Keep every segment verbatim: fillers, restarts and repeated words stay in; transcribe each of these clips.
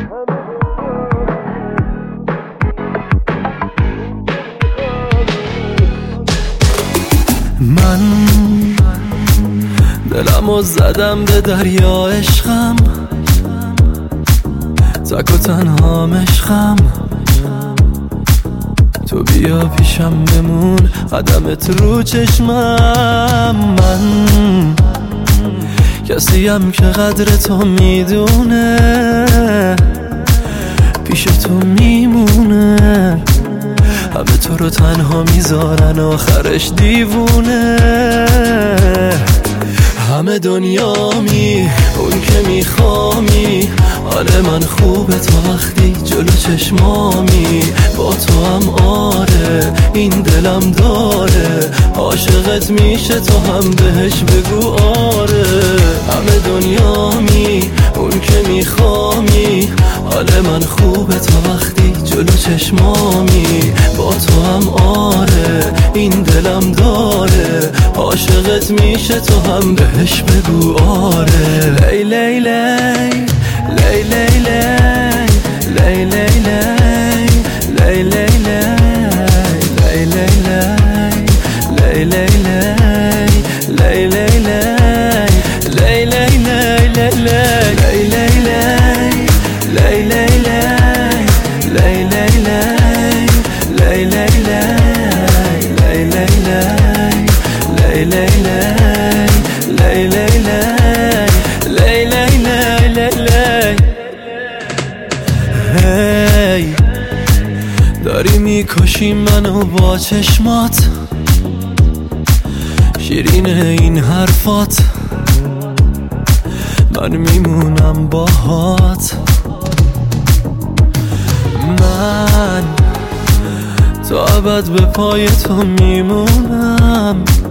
من دلمو زدم به دریا عشقم، تک و تنها عشقم. تو بیا پیشم بمون، قدمت رو چشمم. من کسیم که قدر تو میدونه، پیش تو میمونه. همه تو رو تنها میذارن، آخرش دیوونه. همه دنیامی، اون که میخوامی. حال من خوبه تا وقتی جلو چشمامی. با تو هم آره، این دلم داره. عاشقت میشه تو هم بهش بگو آره. همه دنیامی، اون که میخوامی. حال من خوبه تا وقتی جلو چشمامی. با تو هم آره، این دلم داره. عاشقت میشه تو هم بهش بگو آره. لی لی لی لی لی لی لی لی لی لی لی لی لی لی لی لی داری میکشی منو با چشمات، شیرین این حرفات. من میمونم باهات. من تا ابد به پای تو میمونم،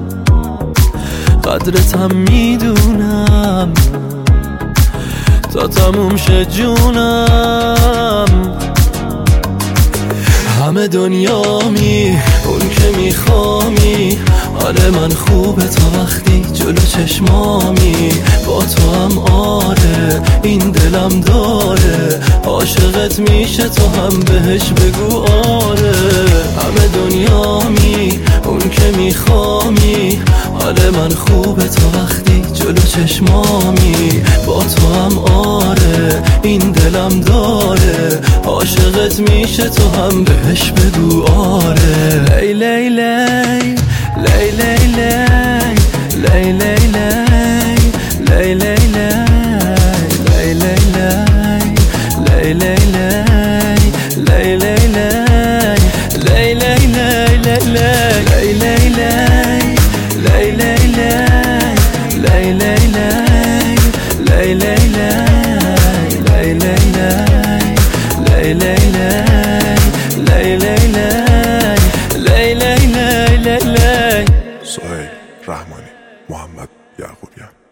قدرتم میدونم. تا تموم شه جونم. همه دنیامی، اون که میخوامی. حال من خوبه تا وقتی جلو چشمامی. با تو هم آره، این دلم داره. عاشقت میشه تو هم بهش بگو آره. همه دنیامی، اون که میخوامی. حال من خوبه تا وقتی جلو چشمامی. با تو هم آره، این دلم داره. عاشقت میشه تو هم بهش بگو آره. لی لی لی لی لی لی لی لی لی لی لی لی سهیل رحمانی، محمد یعقوبیان.